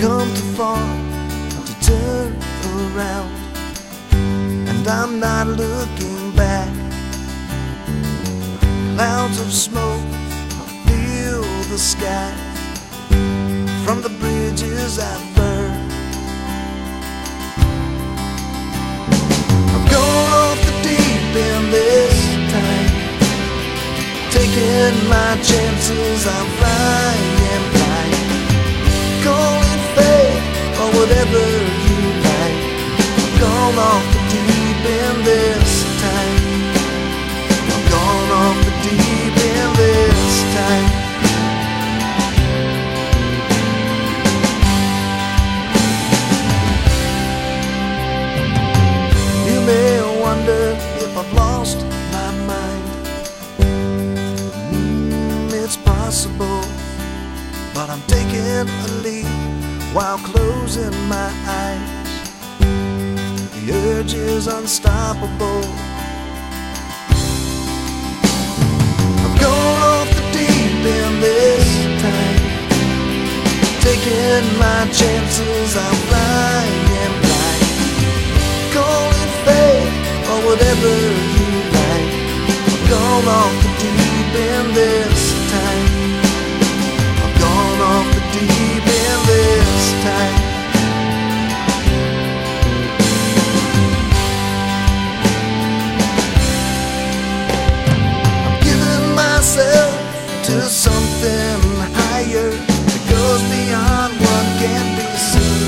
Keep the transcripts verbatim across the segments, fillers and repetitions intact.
come too far to turn around, and I'm not looking back. Clouds of smoke fill the sky from the bridges I've burned. I've gone off the deep end this time, taking my chances. I'm flying blind, call it fate or whatever you like. I've gone off the deep end this time. I've gone off the deep end this time. You may wonder if I've lost my mind. Mm, it's possible, but I'm taking a leap while closing my eyes. The urge is unstoppable. I've gone off the deep end this time, taking my chances. I'm flying blind, call it fate or whatever you like. I've gone off the deep end this time. I've gone off the deep end this time. I'm giving myself to something higher that goes beyond what can be seen.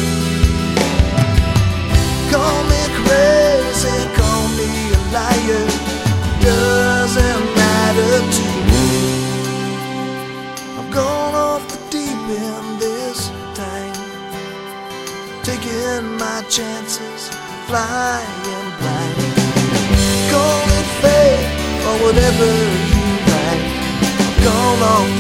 Call me crazy, call me a liar, doesn't matter to me. I've gone off the deep end this time, taking my chances, flying blind. Call it fate or whatever you like. I've gone off